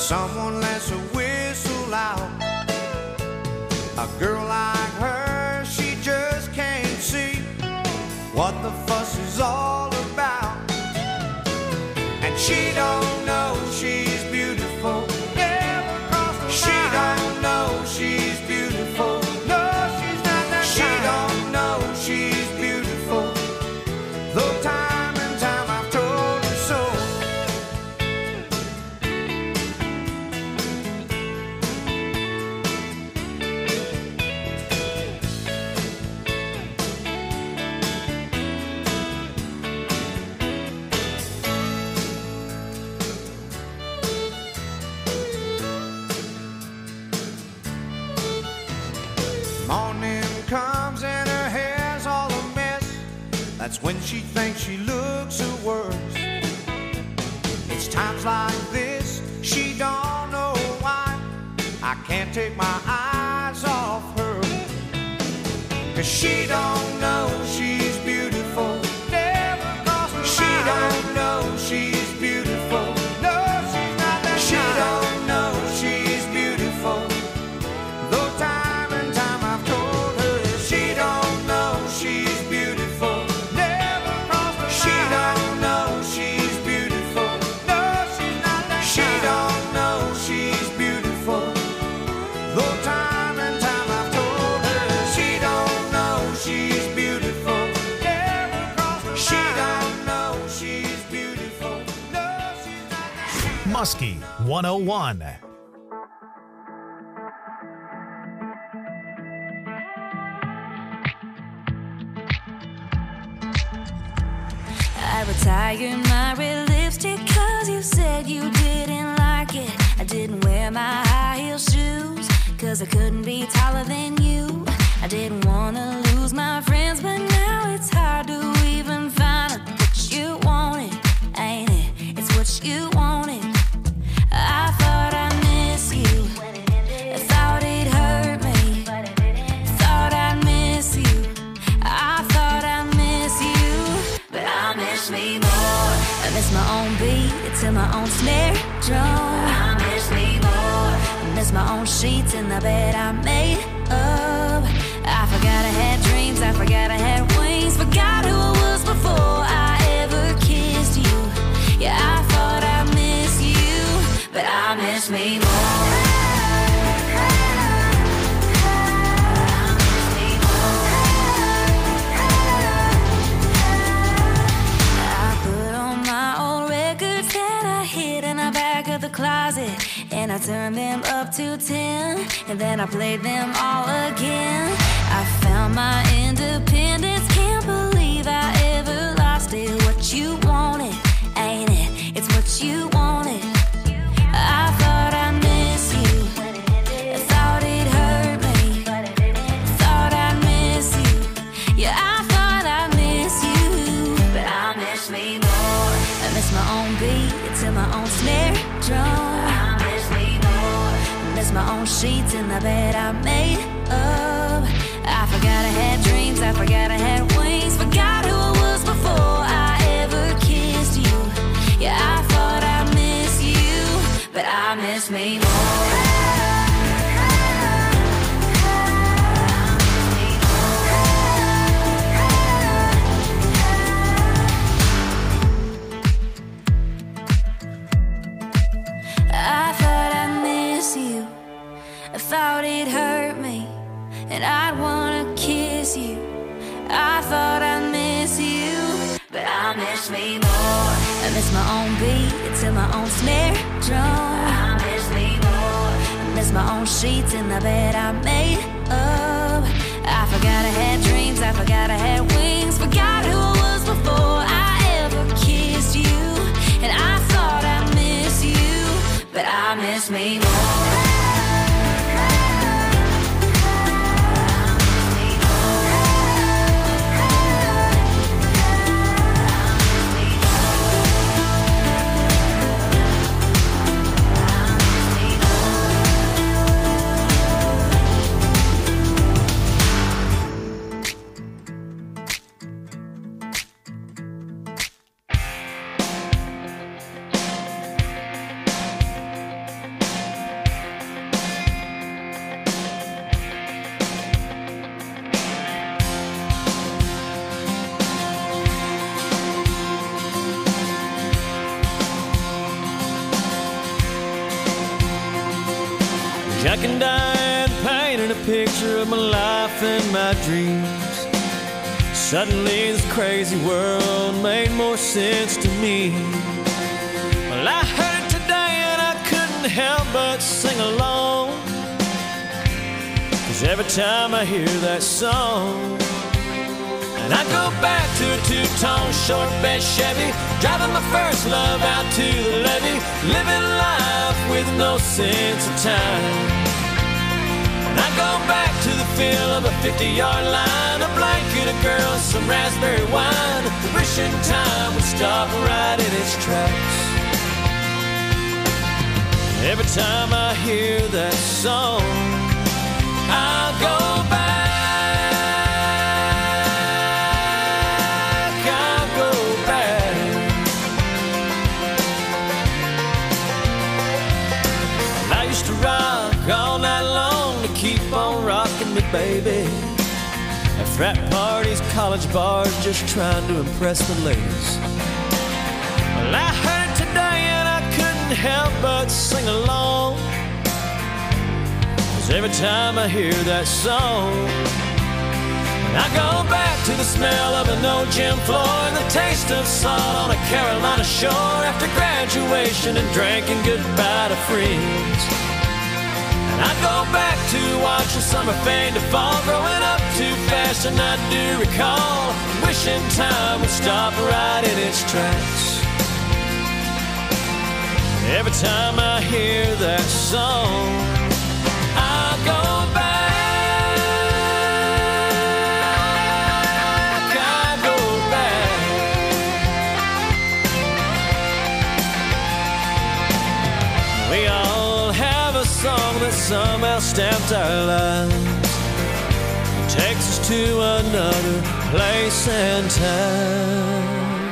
someone lets a whistle out. A girl like her, she just can't see what the fuss is all about. And she don't know she's beautiful. Never crossed her mind. She don't know she's beautiful. No, she's not that kind. She don't know she's beautiful. Though time and time I've told her so. Morning comes and her hair's all a mess. That's when she thinks she looks her worst. It's times like this she don't know why I can't take my eyes off her. 'Cause she don't know she's beautiful. Never crossed her mind. She don't know she's beautiful. No, she's not that kind. She don't know she's beautiful. Though time and time I've told her she don't know she's beautiful. Never crossed her mind. She don't know she's beautiful. No, she's not that kind. She don't know she's beautiful. Though time and time I've told her she don't know she's beautiful. Never crossed her mind. She don't know she's beautiful. No, she's not that kind. Muskie 101. I retired my red lipstick 'cause you said you didn't like it. I didn't wear my high heel shoes 'cause I couldn't be taller than you. I didn't wanna lose my friends, but now it's hard to even find out what you wanted, ain't it? It's what you wanted. I thought I miss you. I thought it hurt me. Thought I'd miss you. I thought I miss you, but I miss me more. I miss my own beat to my own snare drum. I miss me more. I miss my own sheets in the bed I made up. I forgot I had dreams. I forgot I had wings. Forgot who I was before I ever kissed you. Yeah, I thought I miss you, but I miss me more. Closet, and I turned them up to 10, and then I played them all again. I found my independence, can't believe I ever lost it. What you wanted, ain't it? It's what you wanted. I thought I miss you. I thought it hurt me. Thought I'd miss you. Yeah, I thought I miss you, but I miss me more. I miss my own beat to my own snare drum. I miss me more. I miss my own sheets in the bed I made up. I forgot I had dreams. I forgot I had wings. Forgot who I was before I ever kissed you. Yeah, I thought I miss you, but I miss me more. I thought it hurt me, and I'd wanna kiss you. I thought I miss you, but I miss me more. I miss my own beat to my own snare drum. I miss me more. I miss my own sheets in the bed I made up. I forgot I had dreams. I forgot I had wings. Forgot who I was before I ever kissed you. And I thought I miss you, but I miss me more. Jack and Diane painted a picture of my life and my dreams. Suddenly this crazy world made more sense to me. Well, I heard it today and I couldn't help but sing along, 'cause every time I hear that song, and I go back to a two-tone short bed Chevy, driving my first love out to the levee, living life with no sense of time. And I go back to the feel of a 50-yard line, a blanket, a girl, some raspberry wine, wishing time would stop right in its tracks. Every time I hear that song, I'll go back. All night long to keep on rocking me, baby. At frat parties, college bars, just trying to impress the ladies. Well, I heard it today and I couldn't help but sing along, 'cause every time I hear that song, I go back to the smell of an old gym floor and the taste of salt on a Carolina shore after graduation and drinking goodbye to friends. I go back to watching summer fade to fall, growing up too fast, and I do recall wishing time would stop right in its tracks. Every time I hear that song, I go back, I go back. We all have a song that somehow stamped our lives, takes us to another place and time.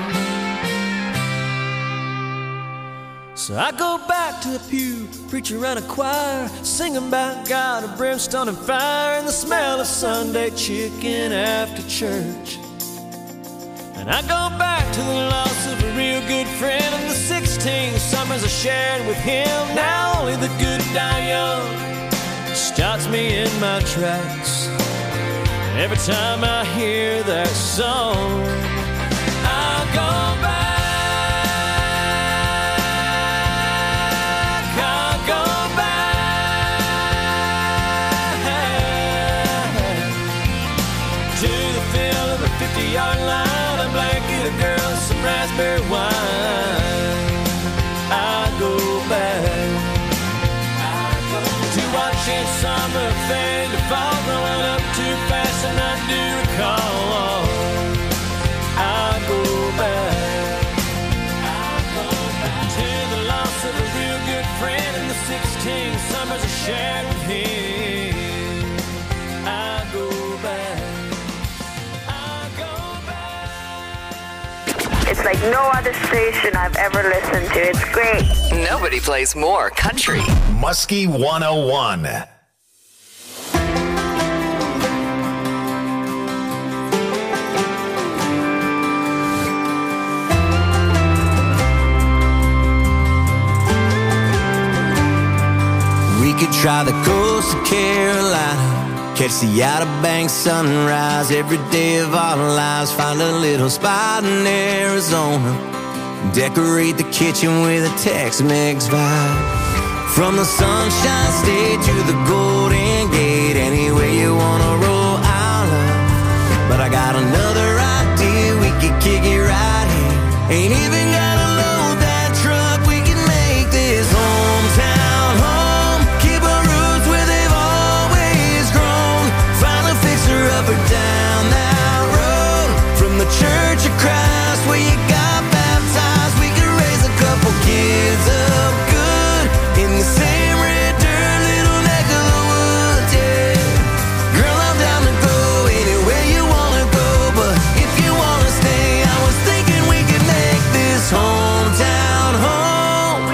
So I go back to the pew, preacher and a choir, singing about God of brimstone and fire, and the smell of Sunday chicken after church. And I go back to the loss of a real good friend and the 16 summers I shared with him. Now only the good die young stops me in my tracks. Every time I hear that song, I go back, I go back to the feel of a 50-yard line, a blanket, a girl, some raspberry wine. I go back to watching summer fade to fall, growing up too fast, and I do recall. I go back to the loss of a real good friend and the 16 summers I shared with him. I go back, I go back. It's like no other station I've ever listened to. It's great. Nobody plays more country. Muskie 101. We could try the coast of Carolina, catch the Outer Banks sunrise every day of our lives, find a little spot in Arizona, decorate the kitchen with a Tex-Mex vibe. From the Sunshine State to the Golden Gate, anywhere you wanna roll, I'll love. But I got another idea, we could kick it right here. Ain't even gotta load that truck, we can make this hometown home. Keep our roots where they've always grown. Finally fix her up or down that road. From the Church of Christ where you got baptized, we could raise a couple kids up good in the same red dirt, little neck of the woods, yeah. Girl, I'm down to go anywhere you wanna go, but if you wanna stay, I was thinking we could make this hometown home.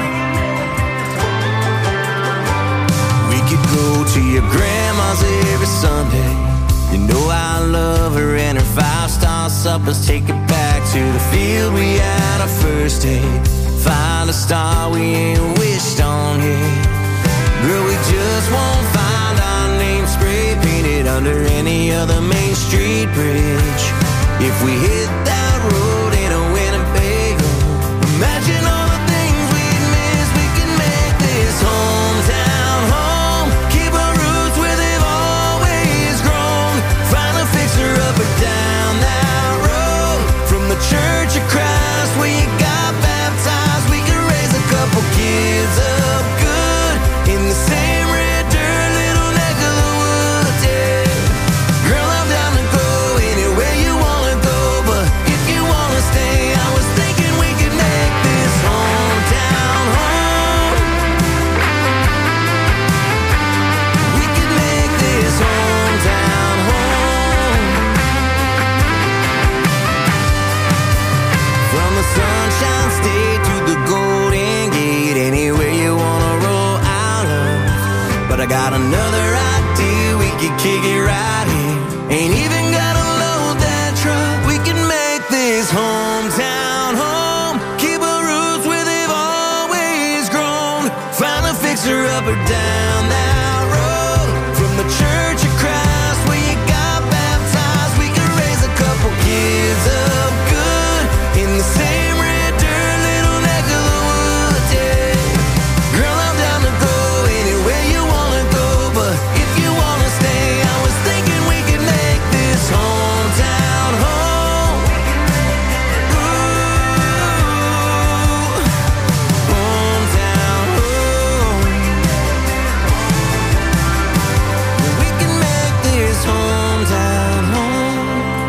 We could go to your grandma's every Sunday. You know I love her and her 5-star suppers. Take it back to the field we had our first date. Find a star we ain't wished on yet. Girl, we just won't find our name spray painted under any other Main Street bridge. If we hit that road in a Winnebago, imagine all the things we'd miss. We can make this hometown home, keep our roots where they've always grown. Find a fixer up or down that road, from the Church of Christ where you got baptized. We can raise a couple kids up good in the same red dirt little neck of the woods, yeah. Girl, I'm down to go anywhere you wanna go, but if you wanna stay, I was thinking we could make this hometown home. We could make this hometown home. From the Sunshine State to the Golden Gate, anywhere you wanna roll out of. But I got another idea, we could kick it right here. Ain't even gotta load that truck. We can make this hometown home, keep our roots where they've always grown. Find a fixer up or down that road, from the Church of Christ where you got baptized. We can raise a couple kids up good in the same red dirt little neck of the woods, yeah. Girl, I'm down to go anywhere you wanna go, but if you wanna stay, I was thinking we could make this hometown home. Ooh, hometown home. We can make this hometown home.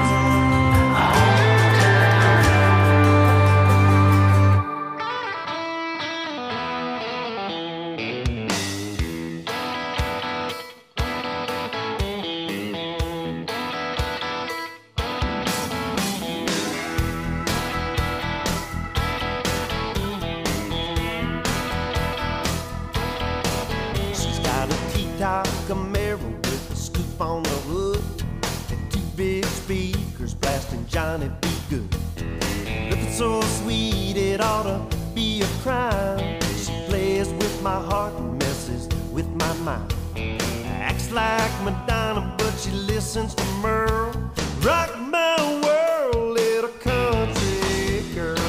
She's got a T-top Camaro with a scoop on the hood and two big speakers blasting Johnny B. Good. Looking so sweet it ought to be a crime. She plays with my heart and messes with my mind. Acts like Madonna, but she listens to Merle. Rock my world, little country girl.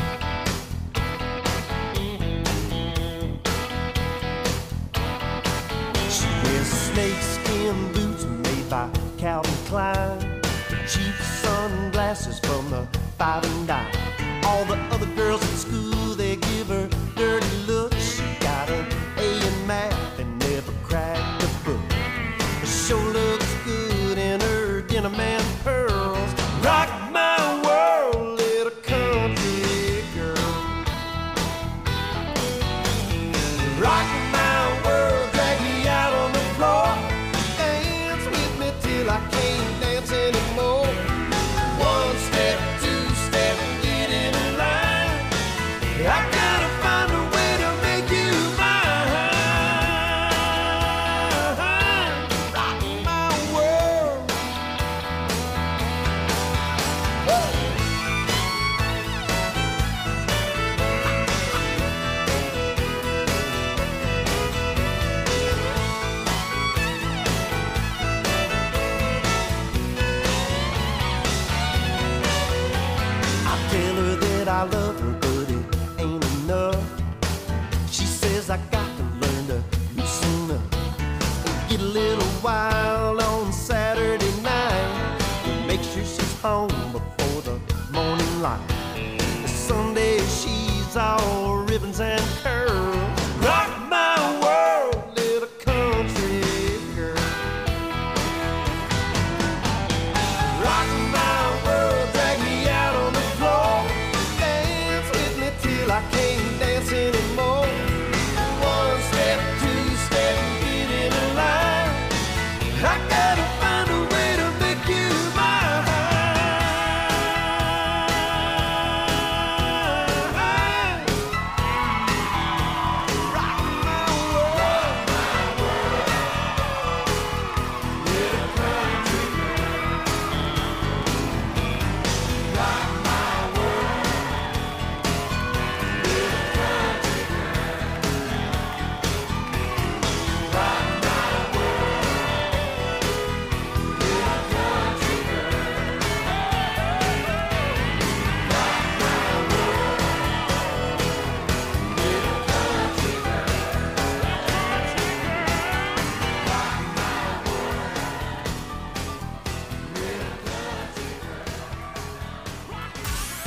She wears snakeskin boots made by Calvin Klein, cheap sunglasses from the 5 and dime. All the other girls at school, they give her dirty looks. She got an A in math and never cracked a book. She sure looks good in her denim and pearls. Rock my world, little country girl. Rock my world, drag me out on the floor. Dance with me till I can't dance anymore. One step, two step, get in line. I gotta find a way to make you mine. Rock my world. Woo! I tell her that I love her, but it ain't enough. She says I got to learn to loosen up and get a little wild on Saturday night to make sure she's home before the morning light. Sunday she's all ribbons and curls. Rock my world, little country girl. Rock my world, drag me out on the floor. Dance with me till I can't dance anymore. One step, two step, get in line. I gotta find a way to make you mine.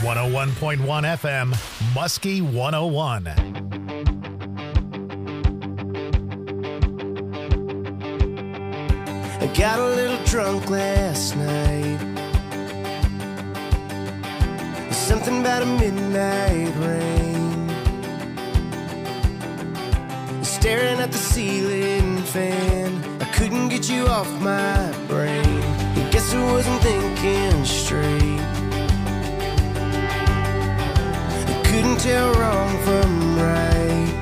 101.1 FM, Muskie 101. I got a little drunk last night. Something about a midnight rain, staring at the ceiling fan. I couldn't get you off my brain. I guess I wasn't thinking straight. I couldn't tell wrong from right.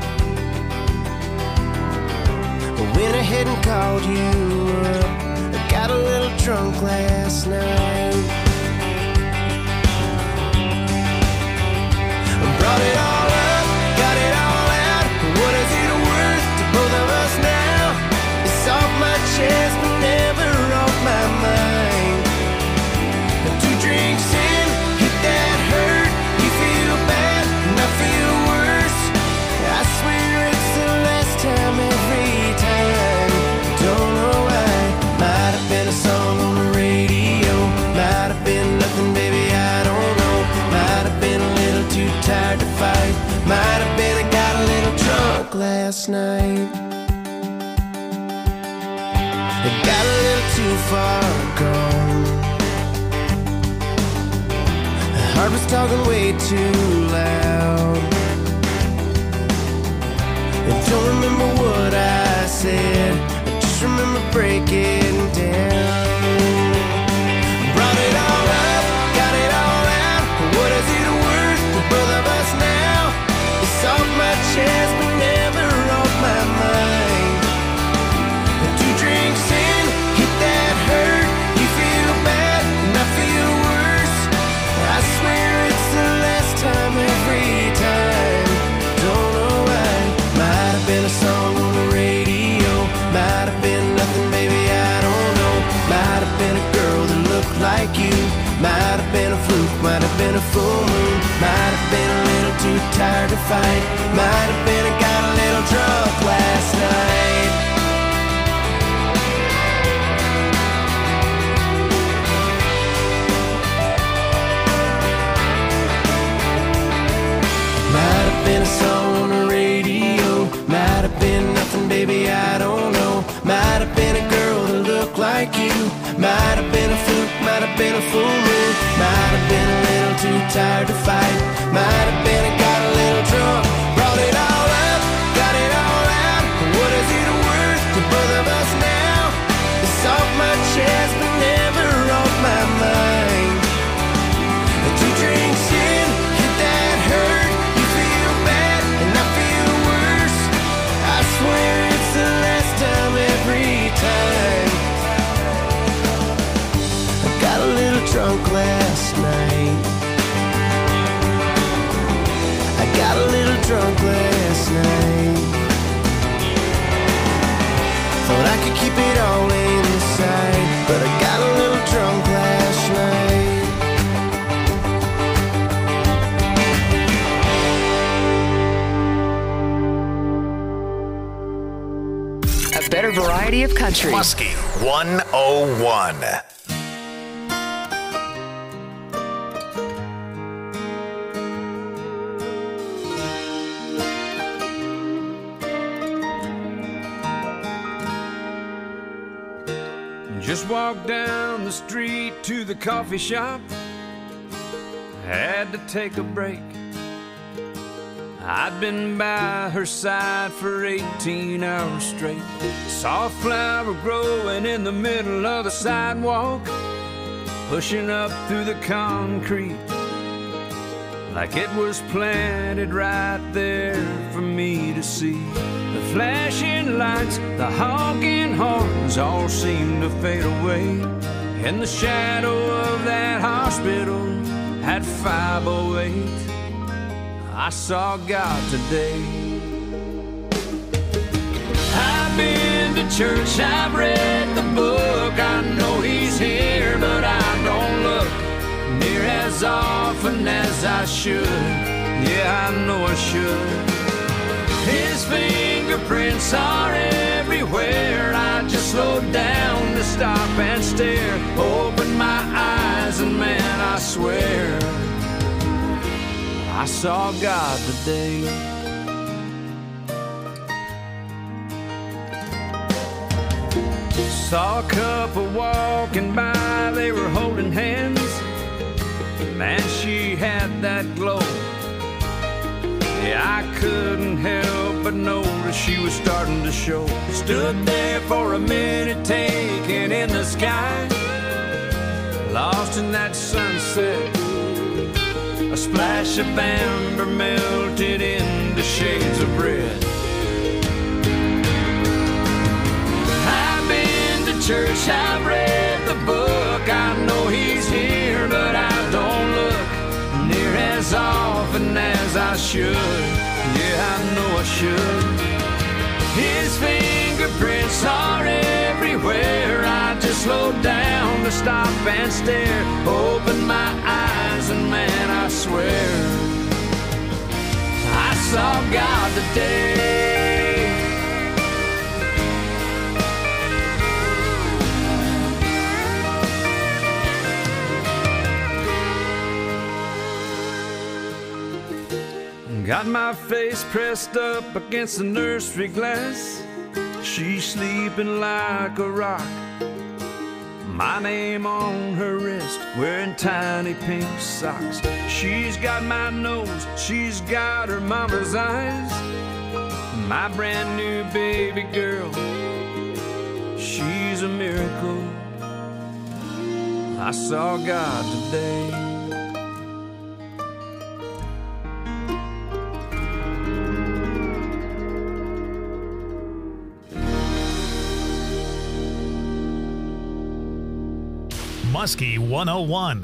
I went ahead and called you up. I got a little drunk last night. Brought it all up, got it all out. What is it worth to both of us now? It's off my chest, but never off my mind. 2 drinks in, hit that hurt. You feel bad, and I feel worse. I swear it's the last time every time. Don't know why. Might have been a song on the radio. Might have been nothing, baby, I don't know. Might have been a little too tired to fight. Might have been I got a little drunk last night. I got a little too far gone. The heart was talking way too loud. I don't remember what I said. I just remember breaking down. Brought it all up, got it all out. What is it worth to both of us now? It's off my chest, but never off my mind. 2 drinks in, hit that hurt. You feel bad, and I feel worse. I swear it's the last time every time. Don't know why. Might have been a song on the radio. Might have been nothing, baby, I don't know. Might have been a girl that looked like you. Might have been a fluke, might have been a full moon. Might have been a little too tired to fight. Might have been I got a little drunk last night. Might have been a song on the radio. Might have been nothing, baby, I don't know. Might have been a girl that looked like you. Might have been a fluke, might have been a full moon. Might have been a little too tired to fight. Might have been I got a little drunk. Brought it all up, got it all out. What is it worth to both of us now? It's off my chest, but never off my mind. 2 drinks in, hit that hurt. You feel bad, and I feel worse. I swear it's the last time every time. I got a little drunk last night. I got a little drunk last night. Thought I could keep it all inside, but I got a little drunk last night. A better variety of country. Muskie 101. Just walked down the street to the coffee shop. Had to take a break. I'd been by her side for 18 hours straight. Saw a flower growing in the middle of the sidewalk, pushing up through the concrete like it was planted right there for me to see. The flashing lights, the honking horns all seemed to fade away in the shadow of that hospital at 508. I saw God today. I've been to church, I've read the book. I know He's here, but I don't look near as often as I should. Yeah, I know I should. His fingerprints are everywhere. I just slowed down to stop and stare. Open my eyes and man, I swear I saw God today. Saw a couple walking by, they were holding hands. Man, she had that glow. Yeah, I couldn't help but notice she was starting to show. Stood there for a minute, taking in the sky, lost in that sunset. A splash of amber melted into shades of red. I've been to church, I've read the book. I know he's here, but I don't look near as often as I should. Yeah, I know I should. His fingerprints are everywhere. I just slowed down to stop and stare. Opened my eyes and man, I swear I saw God today. Got my face pressed up against the nursery glass. She's sleeping like a rock. My name on her wrist, wearing tiny pink socks. She's got my nose, she's got her mama's eyes. My brand new baby girl, she's a miracle. I saw God today. Muskie 101.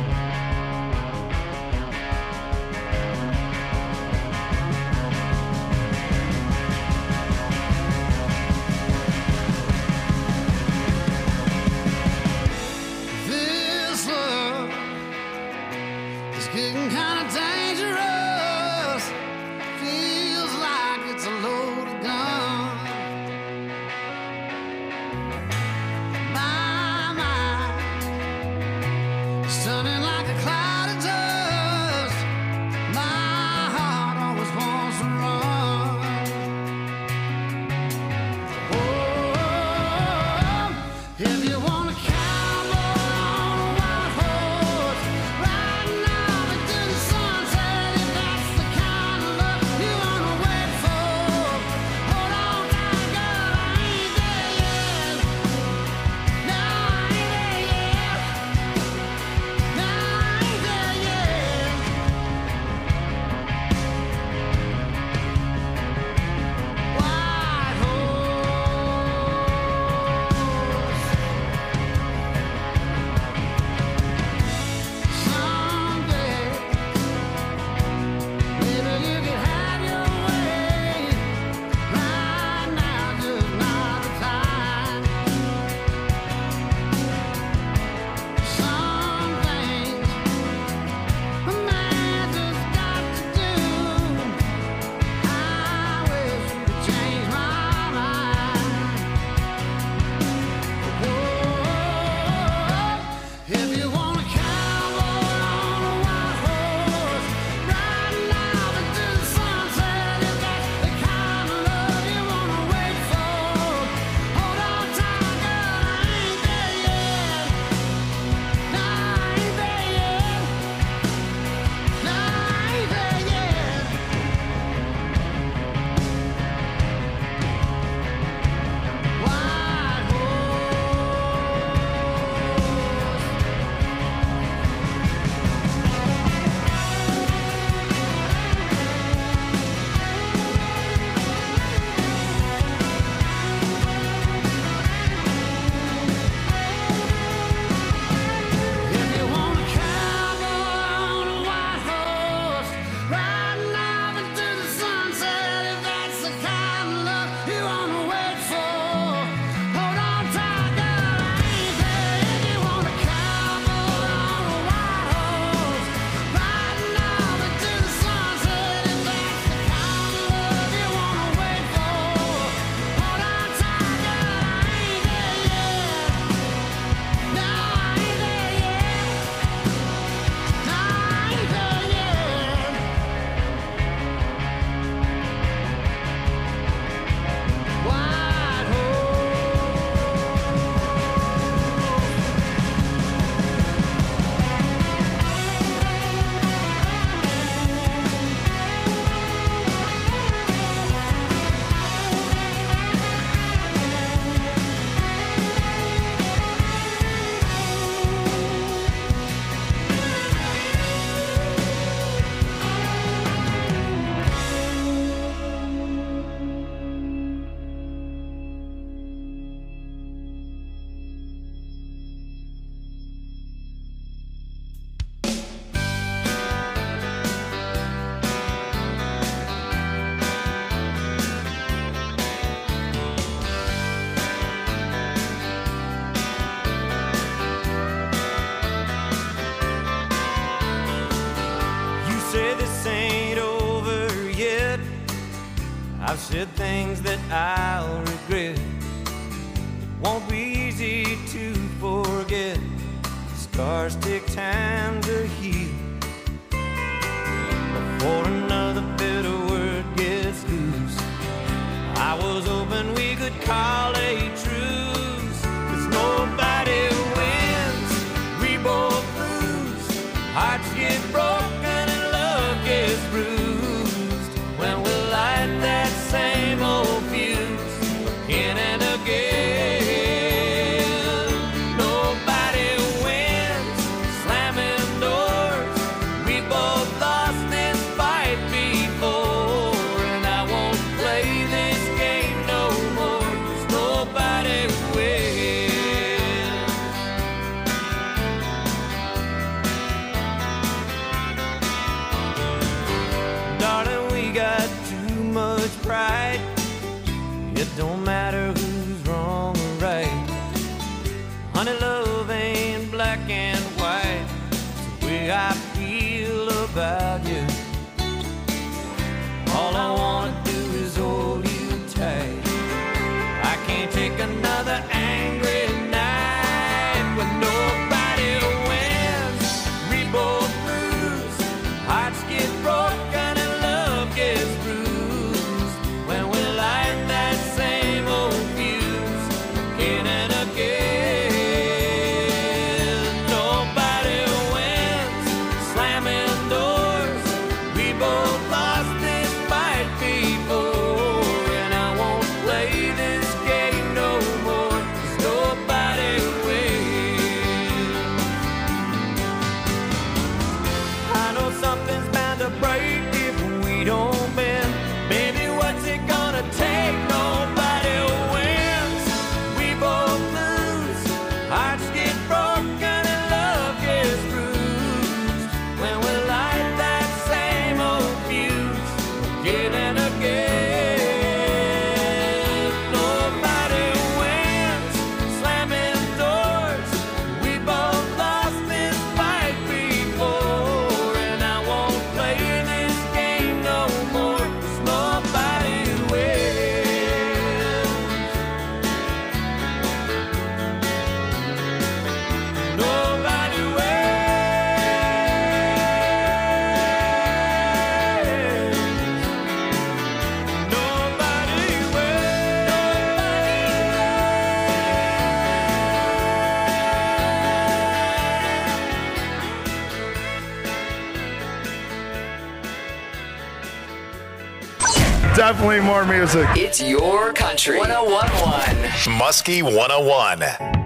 This love is getting kind of dangerous. Feels like it's a loaded gun. My mind is turning I've said things that I'll regret. Won't be easy to forget. Scars take time to heal before another bitter word gets loose. I was hoping we could call a truce, 'cause nobody wins, we both lose. Hearts get broken and love gets bruised when we light that same old fuse again and again. Nobody wins, slamming doors. We both lost this fight before, and I won't play this game no more, 'cause nobody wins. Darling, we got too much pride. It don't matter who's wrong or right. Honey, love ain't black and white. It's the way I feel about you. All I wanna do is hold you tight. I can't take another angry night when nobody wins, we both lose. Hearts get broken and love gets bruised when we light that same old fuse again and again. Nobody wins, slamming doors. We both lost this fight before, and I won't play this game no more, 'cause nobody wins. I know something's bound to break if we don't bend. Baby, what's it gonna take? Nobody wins, we both lose. Hearts get broken and love gets bruised when we light that same old fuse again and again. Nobody wins, slamming doors. We both lost this fight before, and I won't play this game no more, 'cause nobody wins. Nobody wins. Nobody Definitely more music. It's your country. 101.1. Muskie 101.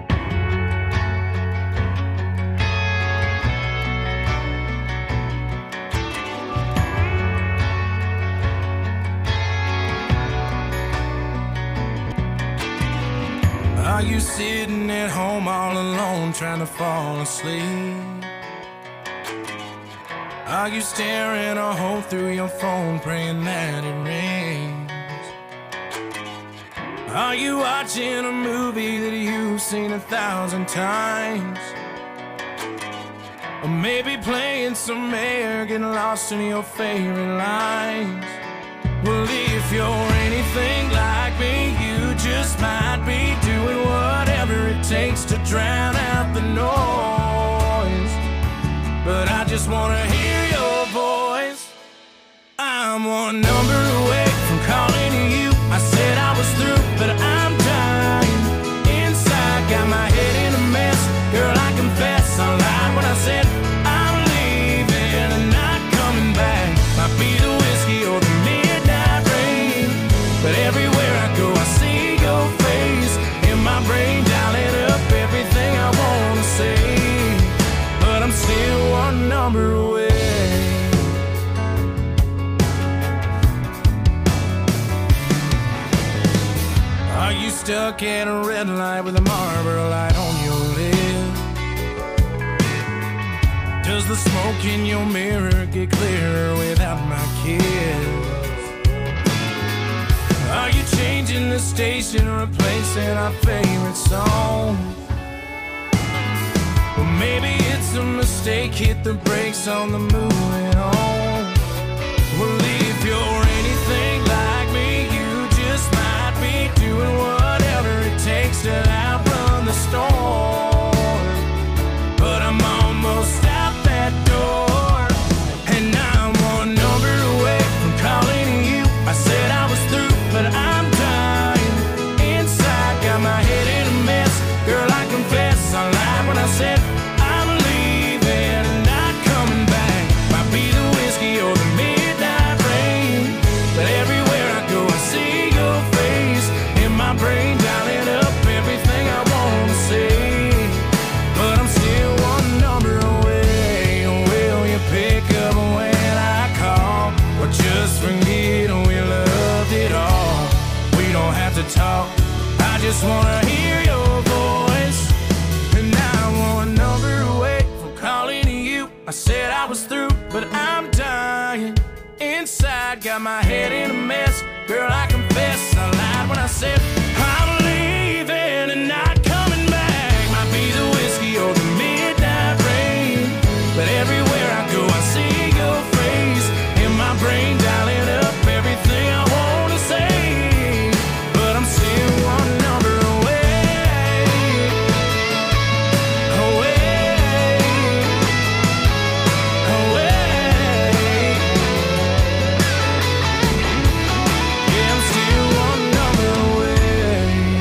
Are you sitting at home all alone trying to fall asleep? Are you staring a hole through your phone praying that it rains? Are you watching a movie that you've seen 1,000 times? Or maybe playing some air, getting lost in your favorite lines? Well, if you're anything like me, you just might be doing whatever it takes to drown out the noise. But I just wanna hear your voice. I'm one number away from calling you. I said I was through, but I'm dying inside. Got my head in a mess. Girl, I confess I lied when I said I'm leaving and not coming back. Might be the whiskey or the midnight rain, but everywhere I go I see your face in my brain, dialing up everything I wanna say. But I'm still one number away. Are you stuck at a red light with a Marlboro light on your lip? Does the smoke in your mirror get clearer without my kiss? Are you changing the station, replacing our favorite song? Well, maybe it's a mistake, hit the brakes on the moving on. Well, if you're anything like me, you talk. I just wanna hear your voice. And now I want a number away from calling you. I said I was through, but I'm dying inside. Got my head in a mess. Girl, I confess I lied when I said I'm leaving and not coming back. Might be the whiskey or the midnight rain, but everywhere I go I see your face in my brain, dialing up everything I wanna say. But I'm still one number away, away, away. Yeah, I'm still one number away.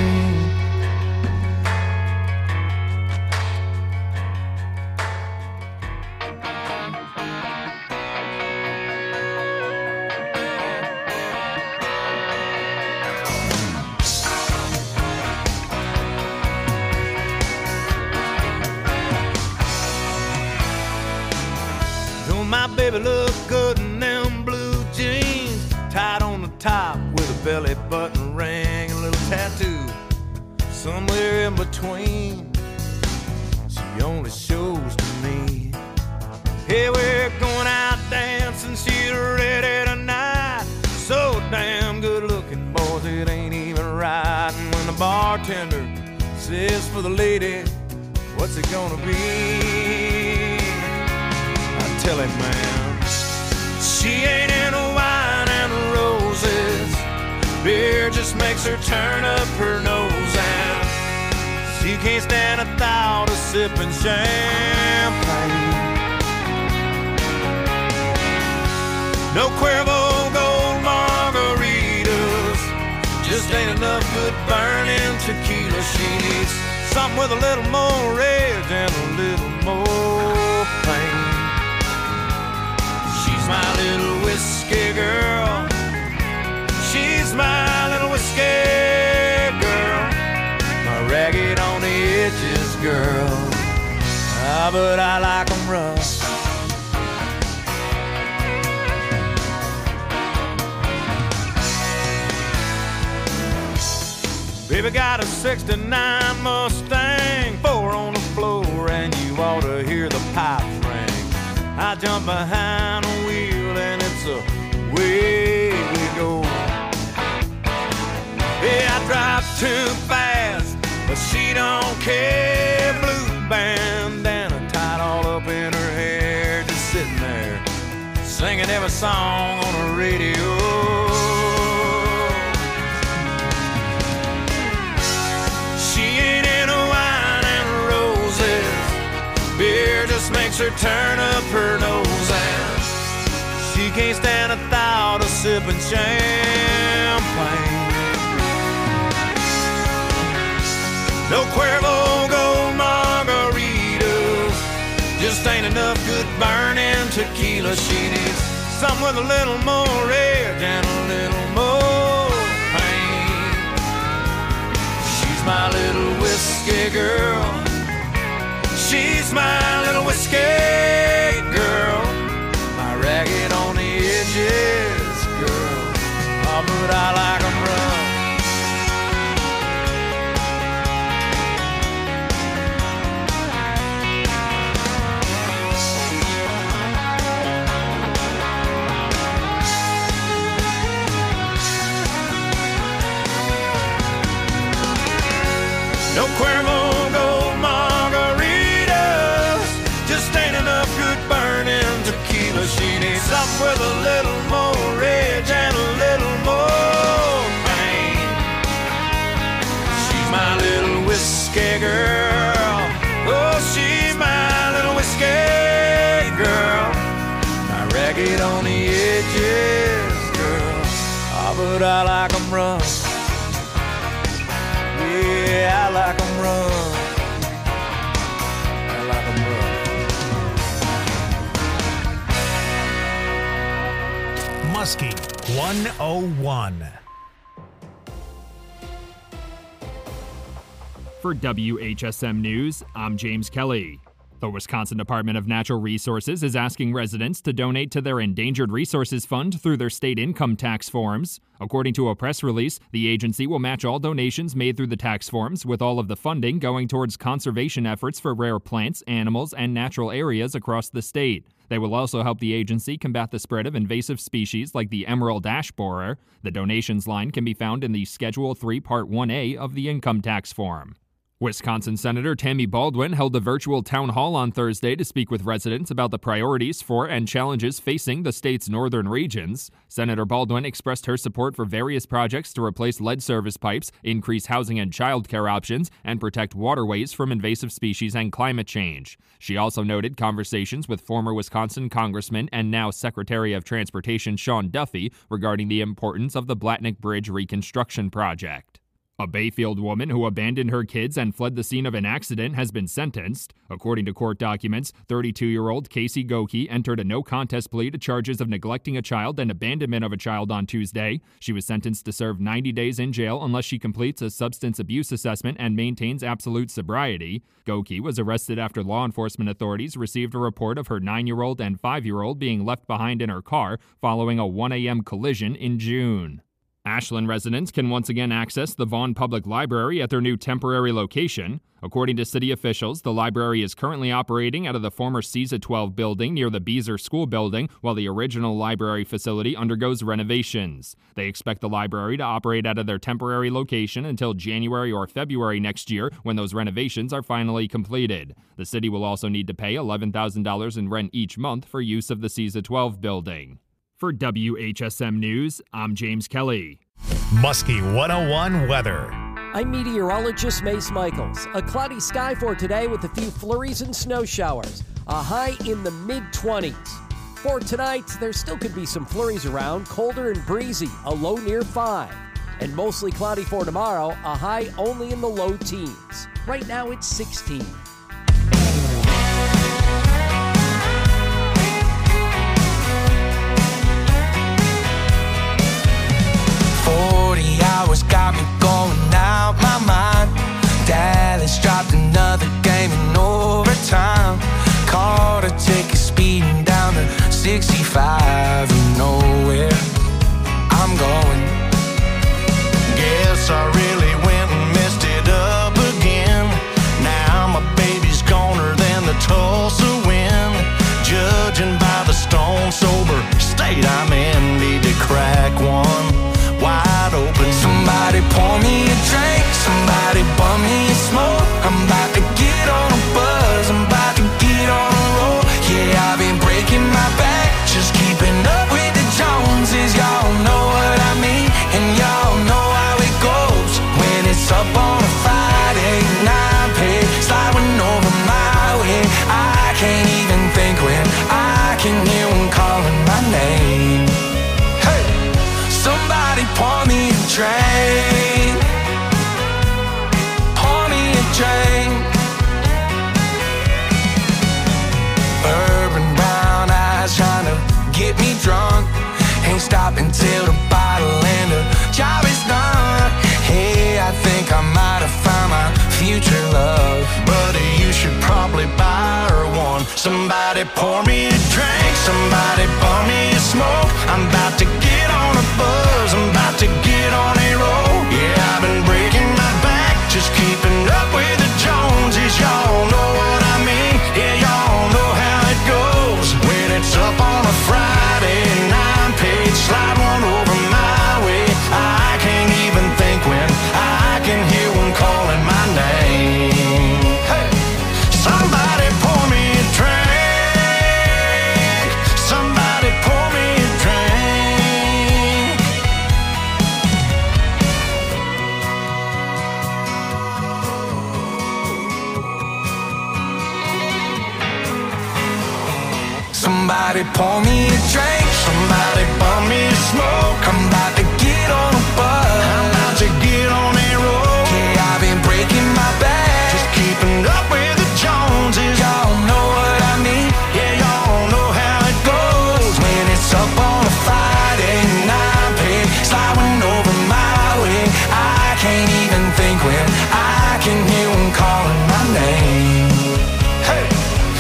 Don't my baby look good in them blue jeans, tied on the top with a belly button ring, a little tattoo somewhere in between. She only shows to me. Hey, we're going out dancing, she's ready tonight. So damn good looking, boys, it ain't even right. And when the bartender says for the lady, what's it gonna be? I tell him, man, she ain't into wine and roses. Beer just makes her turn up her nose, and she can't stand the thought of sipping champagne. No Cuervo Gold margaritas, just ain't enough good burning tequila. She needs something with a little more rage and a little more pain. She's my little whiskey girl. She's my little whiskey girl. My ragged on the edges girl. Ah, but I like 'em rough. Baby got a 69 Mustang, 4 on the floor, and you ought to hear the pipes ring. I jump behind the wheel and it's away we go. Yeah, I drive too fast, but she don't care. Blue bandana tied all up in her hair, just sitting there singing every song on the radio. She ain't into wine and roses. Beer just makes her turn up her nose, and she can't stand the thought of sipping champagne. No Cuervo Gold margaritas, just ain't enough good burning tequila. She needs something with a little more rage and a little more pain. She's my little whiskey girl. She's my little whiskey girl. My ragged on the edges girl. Oh, but I like 'em rough. No Cuervo Gold margaritas, just ain't enough good burning tequila. She needs something with a little more rage and a little more pain. She's my little whiskey girl. Oh, she's my little whiskey girl. My ragged on the edges girl. Oh, but I like 'em rough. Yeah, I like 'em rough. I like 'em rough. Muskie 101. For WHSM News, I'm James Kelly. The Wisconsin Department of Natural Resources is asking residents to donate to their Endangered Resources Fund through their state income tax forms. According to a press release, the agency will match all donations made through the tax forms, with all of the funding going towards conservation efforts for rare plants, animals, and natural areas across the state. They will also help the agency combat the spread of invasive species like the emerald ash borer. The donations line can be found in the Schedule 3 Part 1A of the income tax form. Wisconsin Senator Tammy Baldwin held a virtual town hall on Thursday to speak with residents about the priorities for and challenges facing the state's northern regions. Senator Baldwin expressed her support for various projects to replace lead service pipes, increase housing and childcare options, and protect waterways from invasive species and climate change. She also noted conversations with former Wisconsin Congressman and now Secretary of Transportation Sean Duffy regarding the importance of the Blatnick Bridge reconstruction project. A Bayfield woman who abandoned her kids and fled the scene of an accident has been sentenced. According to court documents, 32-year-old Casey Goki entered a no-contest plea to charges of neglecting a child and abandonment of a child on Tuesday. She was sentenced to serve 90 days in jail unless she completes a substance abuse assessment and maintains absolute sobriety. Goki was arrested after law enforcement authorities received a report of her 9-year-old and 5-year-old being left behind in her car following a 1 a.m. collision in June. Ashland residents can once again access the Vaughn Public Library at their new temporary location. According to city officials, the library is currently operating out of the former CESA 12 building near the Beezer School building, while the original library facility undergoes renovations. They expect the library to operate out of their temporary location until January or February next year, when those renovations are finally completed. The city will also need to pay $11,000 in rent each month for use of the CESA 12 building. For WHSM News, I'm James Kelly. Muskie 101 weather. I'm meteorologist Mace Michaels. A cloudy sky for today with a few flurries and snow showers. A high in the mid-20s. For tonight, there still could be some flurries around, colder and breezy, a low near 5. And mostly cloudy for tomorrow, a high only in the low teens. Right now it's 16. 40 hours got me going out my mind. Dallas dropped another game in overtime. Caught a ticket speeding down to 65. You know where I'm going. Guess I really went and messed it up again. Now my baby's goner than the Tulsa wind. Judging by the stone sober state I'm in, need to crack one wide open. Somebody pour me a drink, somebody bum me a smoke. I'm about to get on a buzz, I'm about to get on a roll. Yeah, I've been breaking my back, just keeping up with the Joneses. Y'all know what I mean, and y'all know how it goes. When it's up on a Friday, 9 pay, sliding over my way. I can't even think when I can hear them calling my name. Hey, somebody pour me a drink, pour me a drink. Urban brown eyes trying to get me drunk. Ain't stopping till the bottle and the job is done. Hey, I think I might have found my future love. Buddy, you should probably buy her one. Somebody pour me a drink, somebody pour me a smoke. I'm about to get on a buzz, I'm about to get on a roll. Yeah, I've been breaking my back, just keeping up with the Joneses. Y'all know what I mean, yeah, y'all know how it goes. When it's up on a Friday, 9-page, slide one over my way. I can't even think when I can hear one calling my name. Hey, somebody pour me a drink, somebody pour me a drink. Somebody pour me a drink, somebody pour me a smoke. I'm about to get on a buzz, I'm about to get on a roll. Yeah, I've been breaking my back, just keeping up with the Joneses. Y'all know what I mean, yeah, y'all know how it goes. When it's up on a Friday, 9-pay, sliding over my way. I can't even think when I can hear them calling my name. Hey,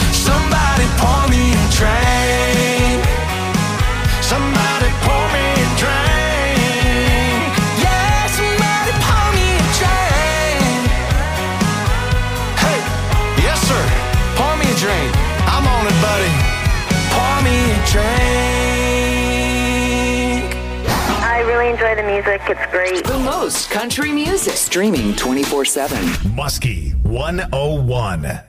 music. It's great. The most country music. Streaming 24/7. Muskie 101.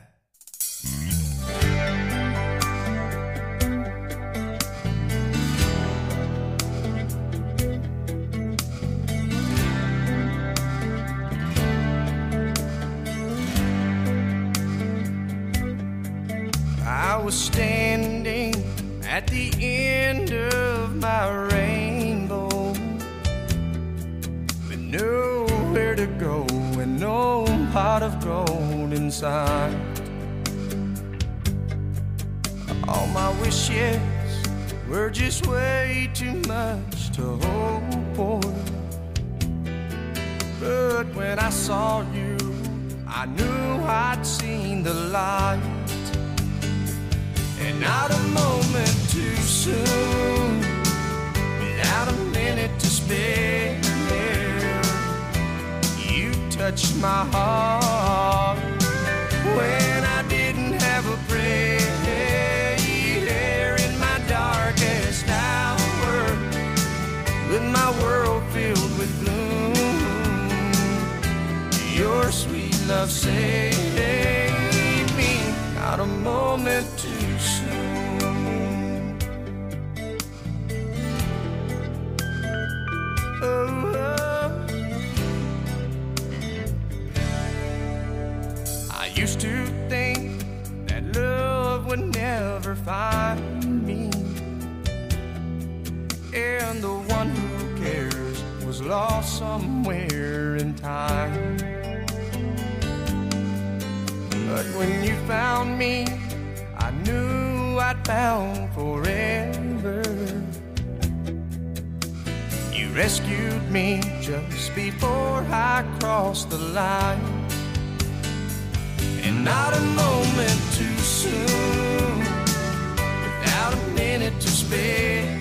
I was standing at the end of my rainbow with nowhere to go and no pot of gold inside. All my wishes were just way too much to hope for. But when I saw you, I knew I'd seen the light. And not a moment too soon, without a minute to spare, you touched my heart when I didn't have a prayer. In my darkest hour, with my world filled with gloom, your sweet love saved me. Not a moment too soon. Oh, oh. I used to think that love would never find me, and the one who cares was lost somewhere in time. But when you found me, I knew I'd found forever. You rescued me just before I crossed the line. And not a moment too soon, without a minute to spare,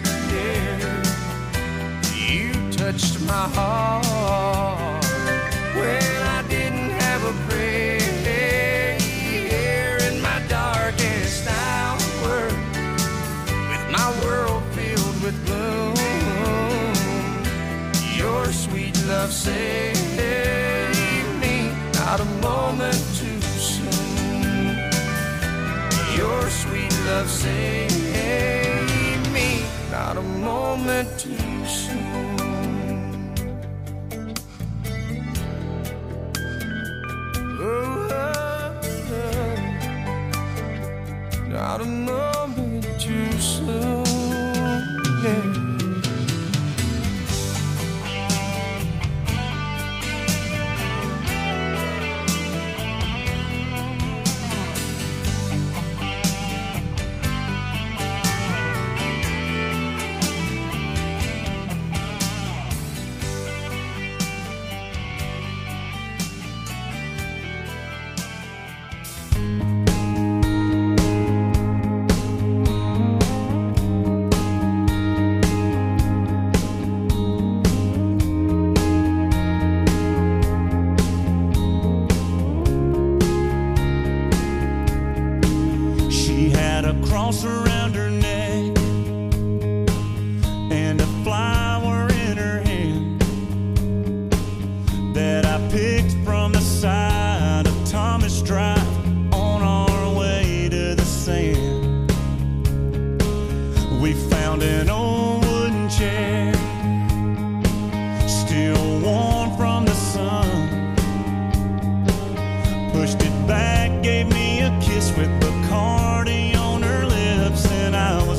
you touched my heart when I didn't have a prayer. Darkest hour, with my world filled with gloom, your sweet love saved me. Not a moment too soon, your sweet love saved me. Not a moment too soon. Oh, not a moment too soon, yeah. Around her neck and a flower in her hand that I picked from the side of Thomas Drive on our way to the sand. We found an old wooden chair, still warm from the sun, pushed it back, gave me a kiss with Bacardi on her lips, and I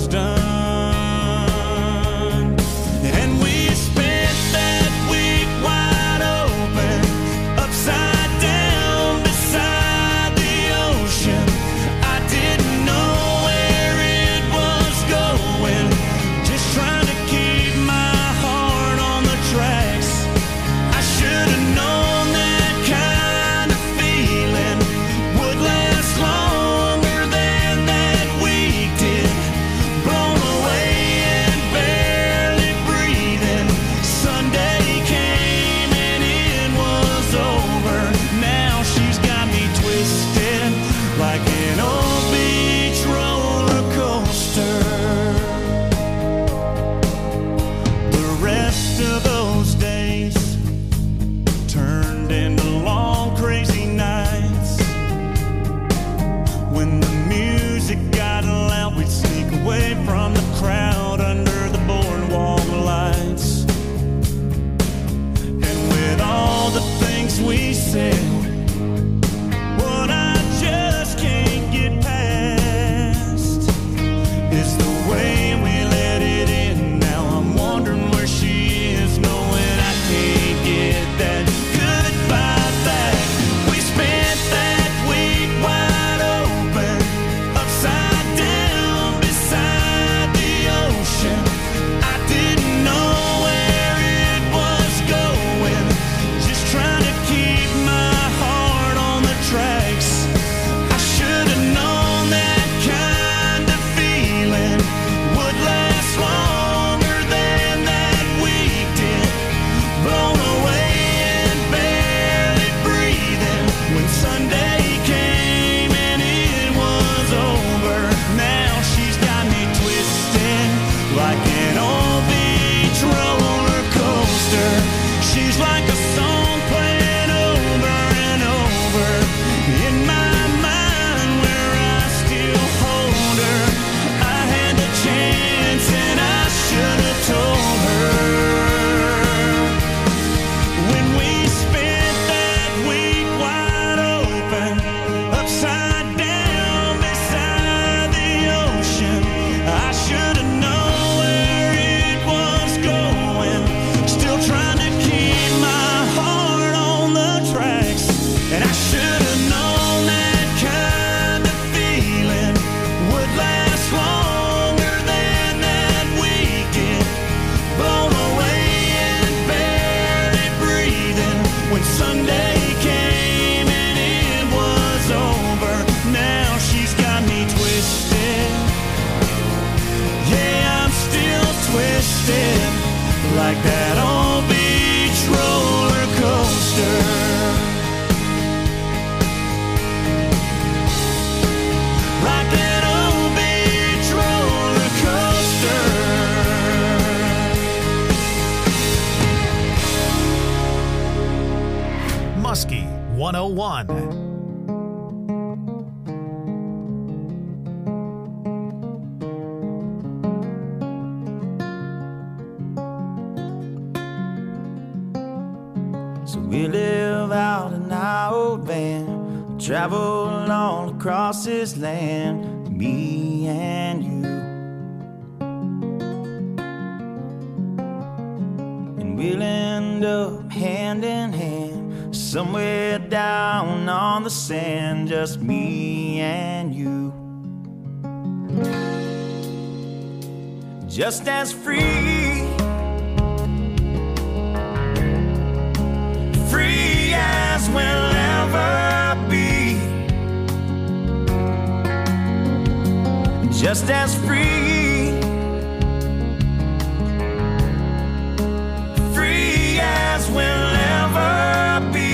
101. We live out in our old van, travel all across this land, me and you. And we'll end up hand in hand, somewhere down on the sand, just me and you. Just as free, free as we'll ever be. Just as free, free as we'll ever be.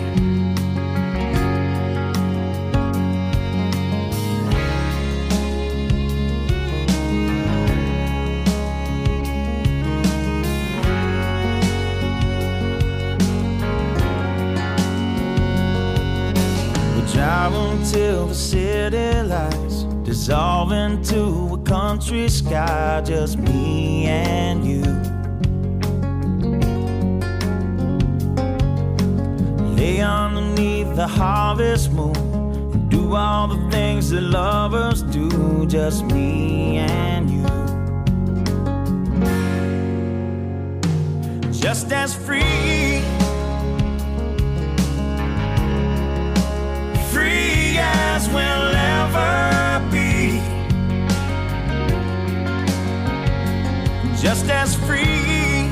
Drive until the city lights dissolve into a country sky, just me and you. Lay underneath the harvest moon and do all the things that lovers do, just me and you. Just as free, free as we'll ever be. Just as free,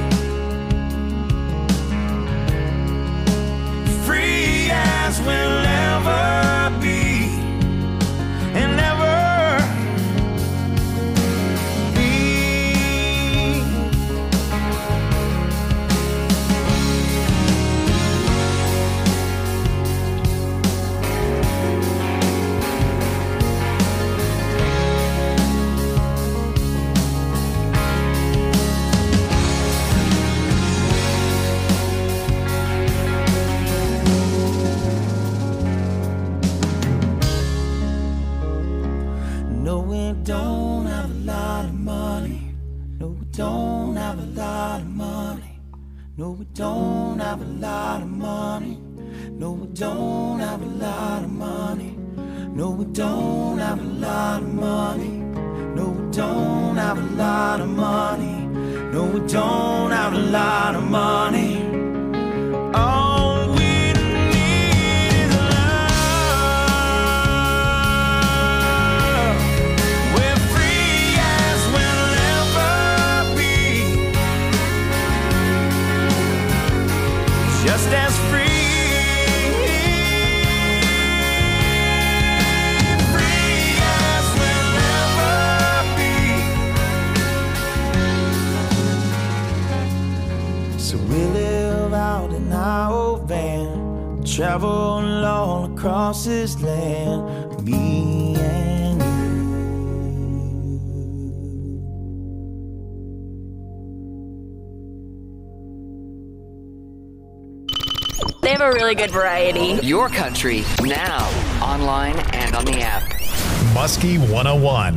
free as we'll ever be. And ever be. Don't have a lot of money. No, we don't have a lot of money. No, we don't have a lot of money. No, we don't have a lot of money. No, we don't have a lot of money. No, we don't have a lot of money. No, we don't have a lot of money. All we need is love. We're free as we'll ever be. Just as free. Travel all across this land, me and you. They have a really good variety. Your country, now, online and on the app. Muskie 101.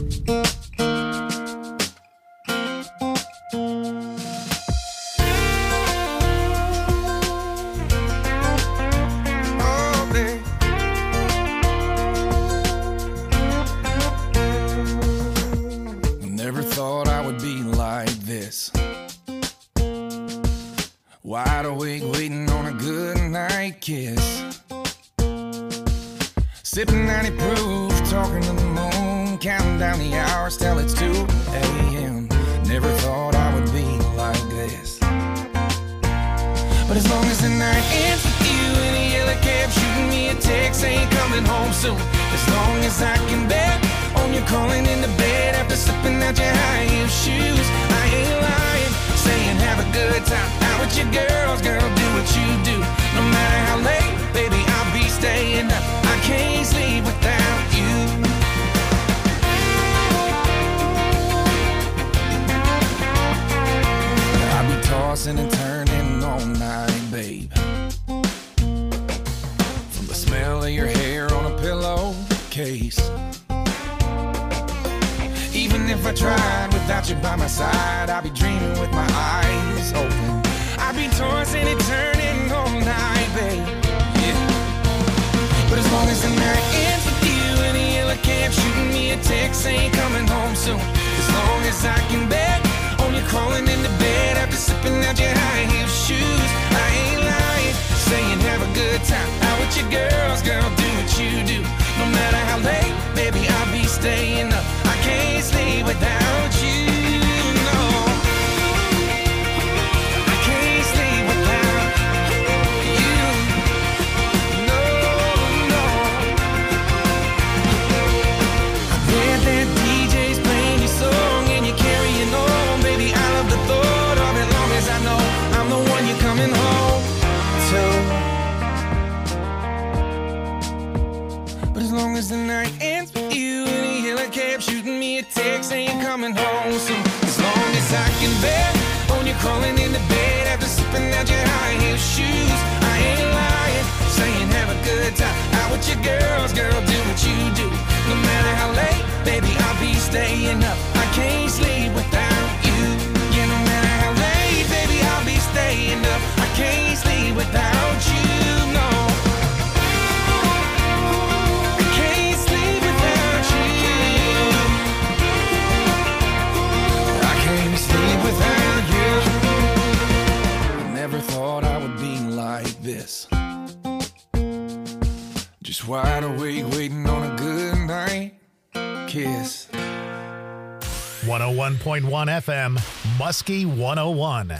Wide awake, waiting on a good night kiss. Sipping 90 proof, talking to the moon, counting down the hours till it's 2 a.m. Never thought I would be like this. But as long as the night ends with you in a yellow cab, shooting me a text saying coming home soon. As long as I can bet on you calling into bed after slipping out your high heel shoes. I ain't lying, saying have a good time out with your girls, girl, do what you do. No matter how late, baby, I'll be staying up. I can't sleep without you. I'll be tossing and turning all night, babe. if I tried without you by my side, I'd be dreaming with my eyes open. I'd be tossing and turning all night, babe. Yeah. But as long as the night ends with you in a yellow cab, shooting me a text saying coming home soon. As long as I can bet on you crawling into bed after sipping out your high heel shoes. I ain't lying, saying have a good time out with your girls, girl, do what you do. No matter how late, baby, I'll be staying up. I can't sleep without you, no. I can't sleep without you, no, no. I bet that DJ's playing your song and you're carrying on, baby. I love the thought of it, long as I know I'm the one you're coming home to. But as long as the night ends with you in a yellow cab, shooting me a text saying coming home soon. As long as I can bet on you crawling into bed after sipping out your high heel shoes. I ain't lying, saying have a good time out with your girls, girl, do what you do. No matter how late, baby, I'll be staying up. I can't sleep without you. Yeah, no matter how late, baby, I'll be staying up. I can't sleep without you, no. I can't sleep without you. I can't sleep without you. I never thought I would be like this. Just wide awake, waiting on a good night kiss. 101.1 FM, Muskie 101.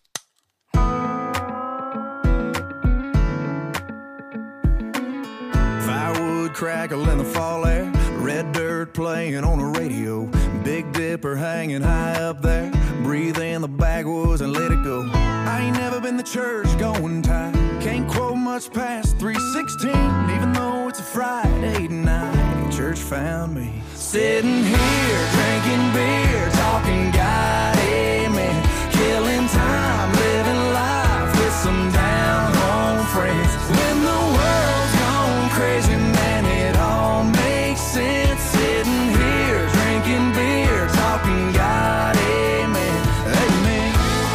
Firewood crackle in the fall air, red dirt playing on the radio, Big Dipper hanging high up there, breathe in the backwoods and let it go. I ain't never been to church going type, can't quote much past 3:16, even though it's a Friday night. Church found me sitting here drinking beer, talking God, amen, killing time, living life with some down home friends. When the world's gone crazy, man, it all makes sense. Sitting here drinking beer, talking God, amen, amen.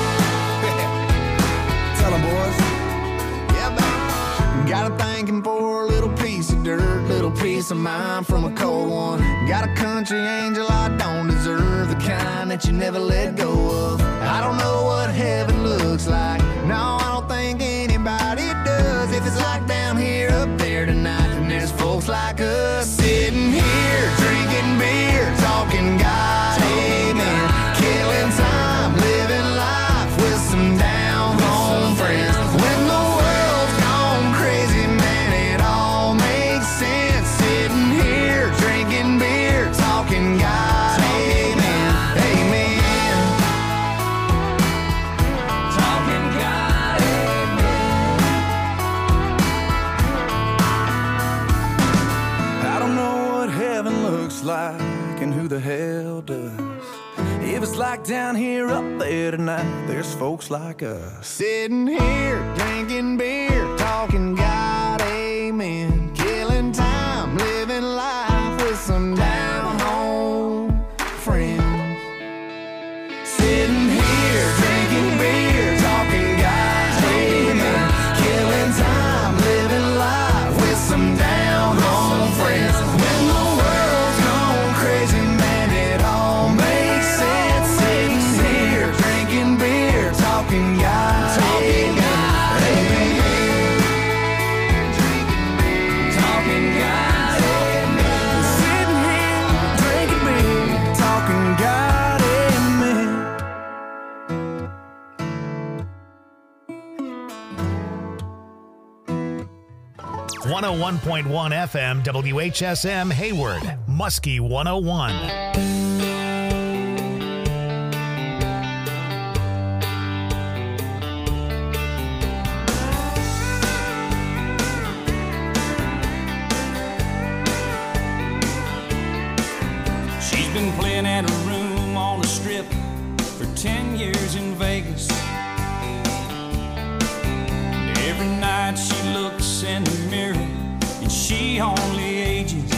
Tell them, boys. Yeah, man. Got a thanking for a little piece of dirt, little piece of mind from a cold one. Got a country angel I don't deserve, the kind that you never let go of. I don't know what heaven looks like, no, I don't think anybody does. If it's like down here, up there tonight, then there's folks like us sitting here drinking beer, talking God, amen, killing time, living life with some down home friends. When the world's gone crazy, man, it all makes sense. Sitting here drinking beer, talking God, amen, amen, talking God, amen. I don't know what heaven looks like and who the hell does. If it's like down here, up there tonight, there's folks like us sitting here drinking beer, talking God, amen, killing time, living life with some down home friends. Sitting here drinking beer, talking God, amen, killing time, living life with some down home friends. When the world's gone crazy, man, it all makes sense. Sitting here drinking beer, talking God, amen, amen, talking God, amen. Sitting here drinking beer, talking God, amen. 101.1 FM, WHSM Hayward, Muskie 101. She's been playing at a room on the strip for 10 years in Vegas. And every night she looks in the mirror and she only ages